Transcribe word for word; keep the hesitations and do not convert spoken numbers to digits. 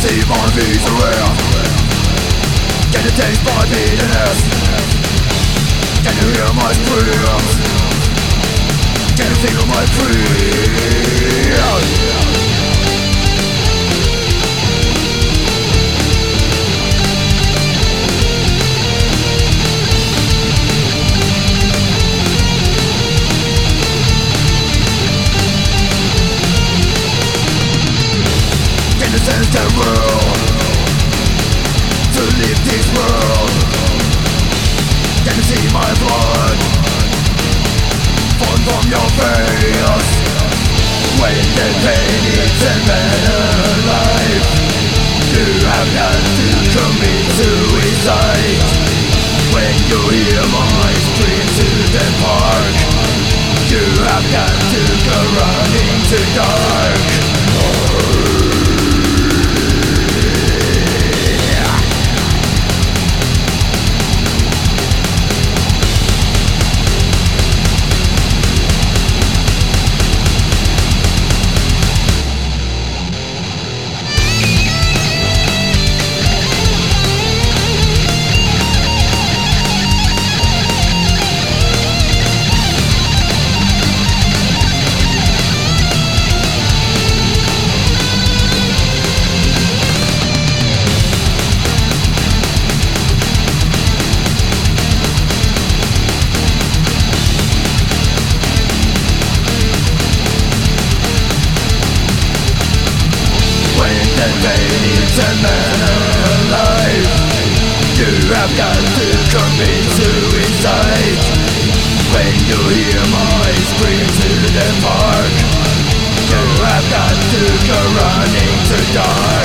see my misery? Can you taste my bitterness? Can you hear my screams? Can you feel my fear? Sense the world to leave this world. Can you see my blood fall from your face? When the pain is a man alive, you have got to commit suicide. When you hear my scream to the park, you have got to go running to dark. It's a man alive. You have got to commit suicide. When you hear my scream to the park, you have got to go running to die.